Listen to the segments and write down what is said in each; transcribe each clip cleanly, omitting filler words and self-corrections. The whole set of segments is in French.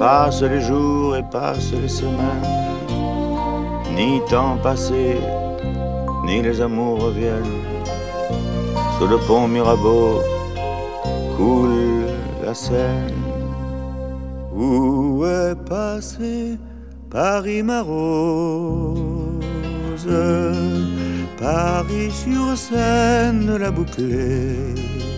Passent les jours et passent les semaines, ni temps passé, ni les amours reviennent. Sous le pont Mirabeau coule la Seine. Où est passé Paris ma rose? Paris sur Seine la bouclée.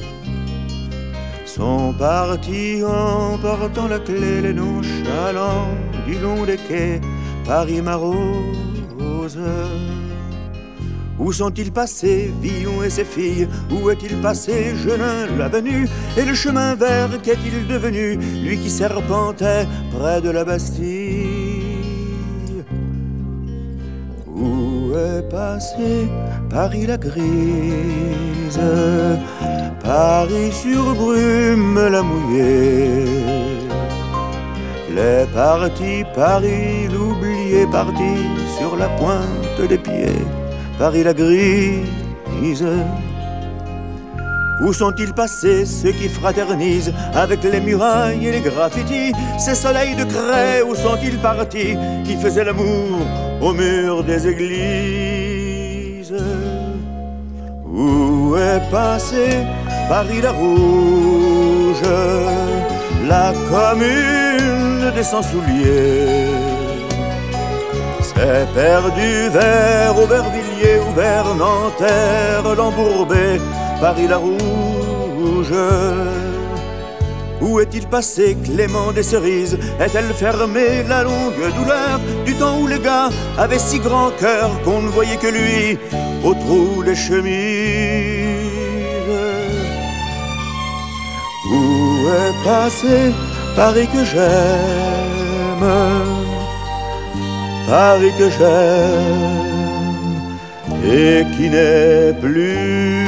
Sont partis en portant la clé les nonchalants du long des quais. Paris ma rose. Où sont-ils passés, Villon et ses filles? Où est-il passé, Jeannin, l'avenue? Et le chemin vert, qu'est-il devenu, lui qui serpentait près de la Bastille? Où est passé Paris la grise? Paris sur brume la mouillée. Les partis, Paris l'oublié, parti sur la pointe des pieds. Paris la grise. Où sont-ils passés ceux qui fraternisent avec les murailles et les graffitis? Ces soleils de craie, où sont-ils partis qui faisaient l'amour au mur des églises? Où est passé Paris la rouge, la commune des sans-souliers? C'est perdu vers Aubervilliers ou vers Nanterre, l'embourbé, Paris la rouge. Où est-il passé Clément des Cerises? Est-elle fermée la longue douleur du temps où les gars avaient si grand cœur qu'on ne voyait que lui au trou des chemises? Où est passé Paris que j'aime? Paris que j'aime et qui n'est plus